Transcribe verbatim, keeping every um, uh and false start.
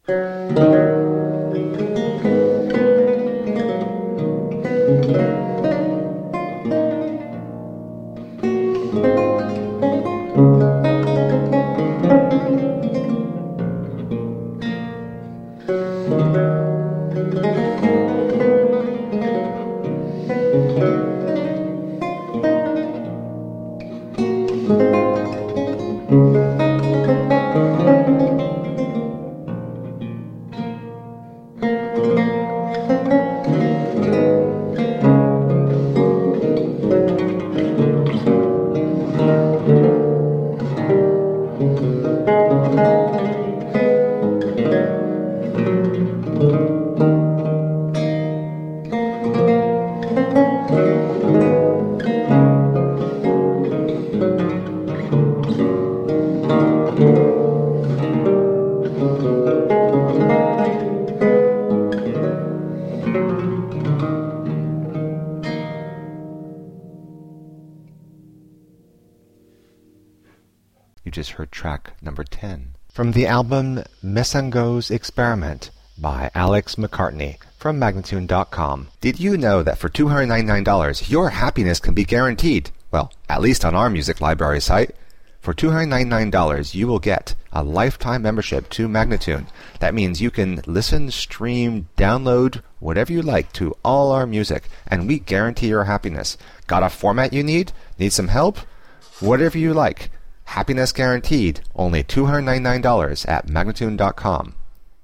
You just heard track number ten from the album Messango's Experiment by Alex McCartney from Magnatune dot com. Did you know that for two hundred ninety-nine dollars your happiness can be guaranteed? Well, at least on our music library site. For two hundred ninety-nine dollars you will get a lifetime membership to Magnatune. That means you can listen, stream, download, whatever you like to all our music, and we guarantee your happiness. Got a format you need? Need some help? Whatever you like. Happiness guaranteed. Only two hundred ninety-nine dollars at Magnatune dot com.